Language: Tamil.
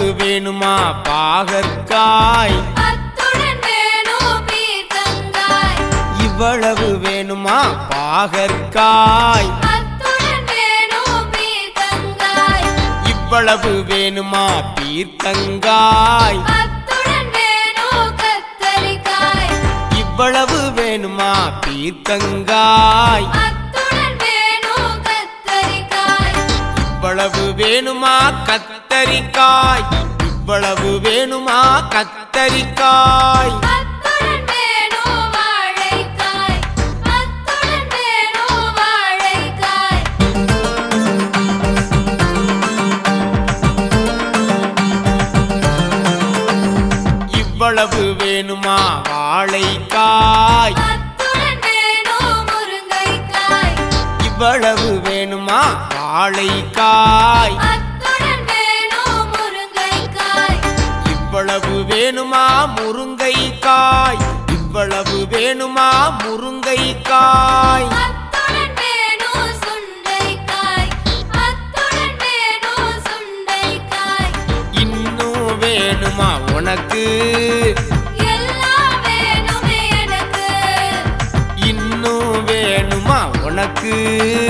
வேணுமா பாகற்காய், அத்துடன் வேணும் பீர்க்கங்காய். இவ்வளவு வேணுமா பாகற்காய், அத்துடன் வேணும் பீர்க்கங்காய். இவ்வளவு வேணுமா பீர்க்கங்காய், அத்துடன் வேணும் கத்தரிக்காய். இவ்வளவு வேணுமா பீர்க்கங்காய், அத்துடன் வேணும் கத்தரிக்காய். இவ்வளவு வேணுமா கத்தரிக்காய், இவ்வளவு வேணுமா கத்தரிக்காய், அத்துடன் வேணும் வாழைக்காய். அத்துடன் வேணும் வாழைக்காய். இவ்வளவு வேணுமா வாழைக்காய், அத்துடன் வேணும் முருங்கைக்காய். இவ்வளவு வேணுமா வாழைக்காய், அத்துடன் வேணும் முருங்கைக்காய். இவ்வளவு வேணுமா முருங்கைக்காய், இவ்வளவு வேணுமா முருங்கைக்காய், அத்துடன் வேணும் சுண்டைக்காய். அத்துடன் வேணும் சுண்டைக்காய். இன்னும் வேணுமா உனக்கு, எல்லாம் வேணுமே எனக்கு. இன்னும் வேணுமா உனக்கு,